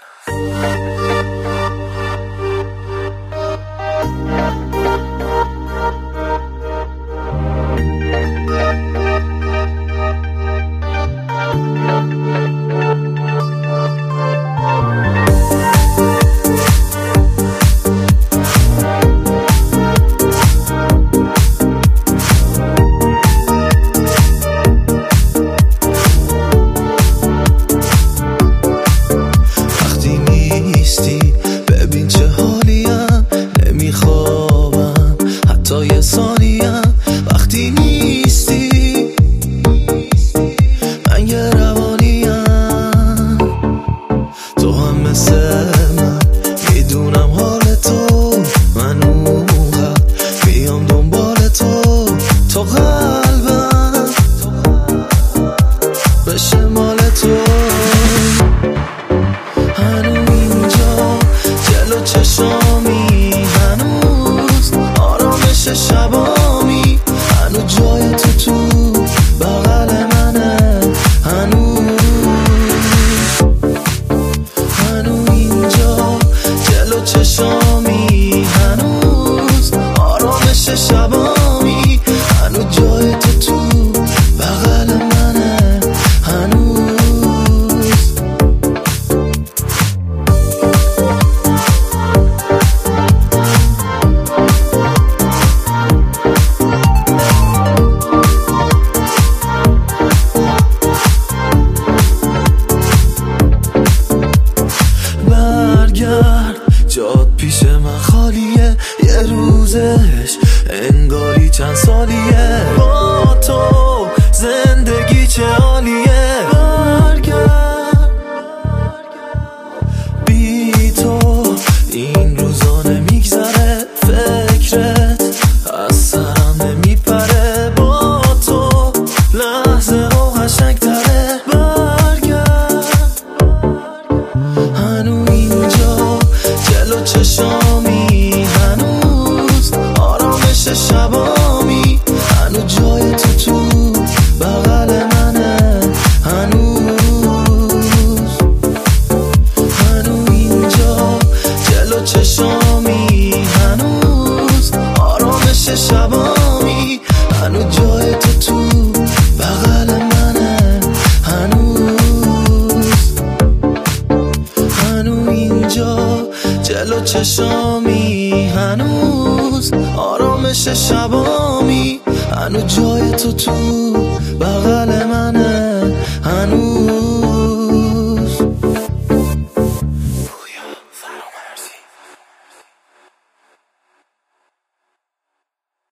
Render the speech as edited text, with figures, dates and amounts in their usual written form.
ببین چه حالیم، نمیخوابم حتی یه ثانیم. وقتی نیستی من یه روانیم، تو هم مثل من میدونم حال تو، من اونقدر بیام دنبال تو قلبم بشه مال تو. چشامی هنوز آرامش شبامی، هنوز جای تو بغل منه، هنوز اینجا جلو چشامی، هنوز آرامش شبامی، هنوز جای تو بغل منه، هنوز. جات پیش من خالیه، یه روزش انگاری چند سالیه، با تو زندگی چه عالیه. برگرد بی تو این روزا نمیگذره، فکرت از سرم نمیپره، با تو لحظه ها قشنگ تره. برگرد هنوز اینجا جلو چشامی، هنوز آرامش شبامی، هنوز جای تو بغل منه، هنوز اینجا جلو چشامی، هنوز آرامش شبامی، هنوز جای تو بغل منه، هنوز اینجا جلو چشامی، هنوز آرامش شبامی، هنوز جای تو بغل منه.